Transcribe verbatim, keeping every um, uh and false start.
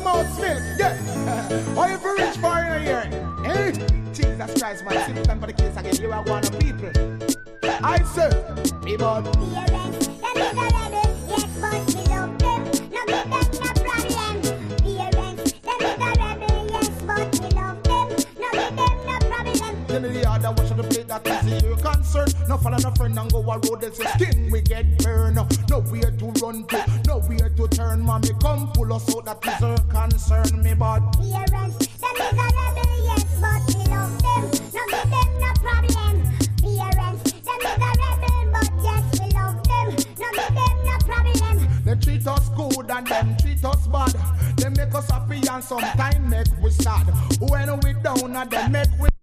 mouse milk, yeah. Or if you rich foreigner here, eh? Jesus Christ, man, sit down for the case again. You are one of people. I say, me bud. Parents, them is a rebel, yes, but we love them. No give them no problem. Parents, them is a rebel, yes, but we love them. No give them no problem. Tell me the other watch on the plate that is your concern. No follow no friend and go a road that's your skin we get burned. Nowhere to run to, nowhere to turn. Mommy come pull us out, that is her concern, me bud. Parents, them is a rebel, yes, but we love them. No give them no problem. Parents, them is a rebel, but yes, we love them. No give them no problem. They treat us good and them treat us bad. They make us happy and sometimes make we sad. When we down and they make we